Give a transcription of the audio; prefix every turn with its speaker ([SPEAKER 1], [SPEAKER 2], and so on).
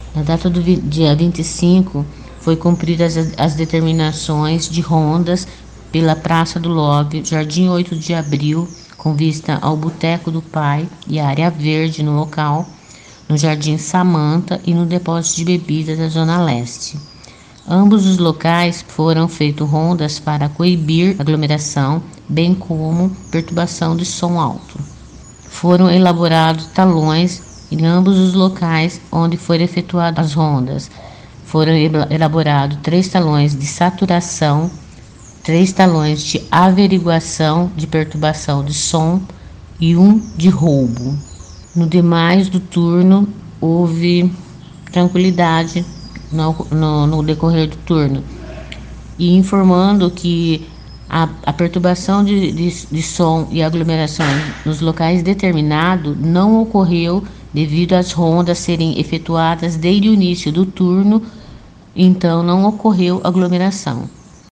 [SPEAKER 1] Na data do dia 25, foi cumpridas as determinações de rondas pela Praça do Love, Jardim 8 de Abril, com vista ao Boteco do Pai e a área verde no local, no Jardim Samanta e no depósito de bebidas da Zona Leste. Ambos os locais foram feitas rondas para coibir aglomeração, bem como perturbação de som alto. Foram elaborados talões em ambos os locais onde foram efetuadas as rondas. Foram elaborados 3 talões de saturação, 3 talões de averiguação de perturbação de som e 1 de roubo. No demais do turno, houve tranquilidade no decorrer do turno. E informando que a perturbação de som e aglomeração nos locais determinados não ocorreu devido às rondas serem efetuadas desde o início do turno, então não ocorreu aglomeração.